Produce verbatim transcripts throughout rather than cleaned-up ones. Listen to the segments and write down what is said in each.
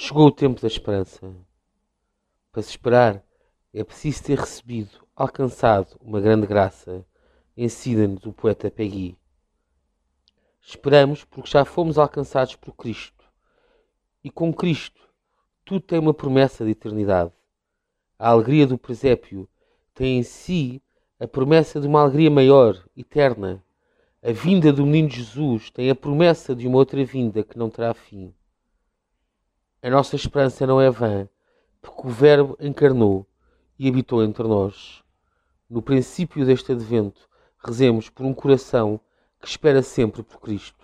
Chegou o tempo da esperança. Para se esperar, é preciso ter recebido, alcançado uma grande graça. Ensina-nos o poeta Peggy. Esperamos porque já fomos alcançados por Cristo. E com Cristo, tudo tem uma promessa de eternidade. A alegria do presépio tem em si a promessa de uma alegria maior, eterna. A vinda do menino Jesus tem a promessa de uma outra vinda que não terá fim. A nossa esperança não é vã, porque o Verbo encarnou e habitou entre nós. No princípio deste advento, rezemos por um coração que espera sempre por Cristo.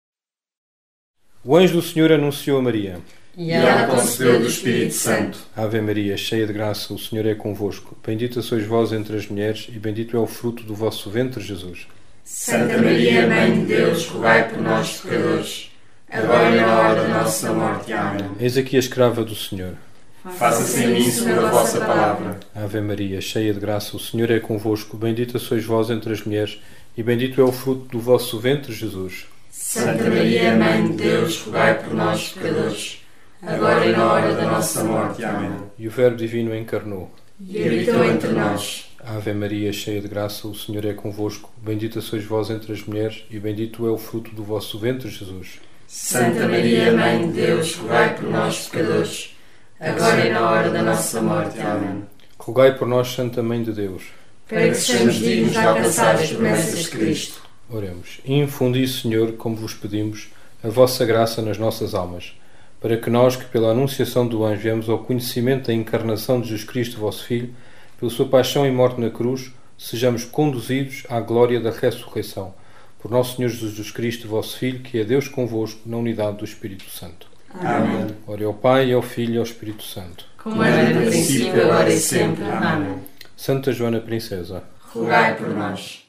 O anjo do Senhor anunciou a Maria. E ela concebeu do Espírito Santo. Ave Maria, cheia de graça, o Senhor é convosco. Bendita sois vós entre as mulheres, e bendito é o fruto do vosso ventre, Jesus. Santa Maria, Mãe de Deus, rogai por nós, pecadores, agora e na hora da nossa morte. Amém. Eis aqui a escrava do Senhor. Faça-se em mim segundo a vossa palavra. Ave Maria, cheia de graça, o Senhor é convosco. Bendita sois vós entre as mulheres, e bendito é o fruto do vosso ventre, Jesus. Santa Maria, Mãe de Deus, rogai por nós, pecadores, agora e na hora da nossa morte. Amém. E o Verbo divino encarnou E habitou entre nós. Ave Maria, cheia de graça, o Senhor é convosco. Bendita sois vós entre as mulheres, e bendito é o fruto do vosso ventre, Jesus. Santa Maria, Mãe de Deus, rogai por nós, pecadores, agora e na hora da nossa morte. Amém. Rogai por nós, Santa Mãe de Deus, para que sejamos dignos de alcançar as promessas de Cristo. Oremos. Infundi, Senhor, como vos pedimos, a vossa graça nas nossas almas, para que nós, que pela anunciação do anjo viemos ao conhecimento da encarnação de Jesus Cristo, vosso Filho, pela sua paixão e morte na cruz, sejamos conduzidos à glória da ressurreição. Por nosso Senhor Jesus Cristo, vosso Filho, que é Deus convosco, na unidade do Espírito Santo. Amém. Ora ao Pai, ao Filho e ao Espírito Santo. Como era no princípio, agora e sempre. Amém. Santa Joana Princesa, rogai por nós.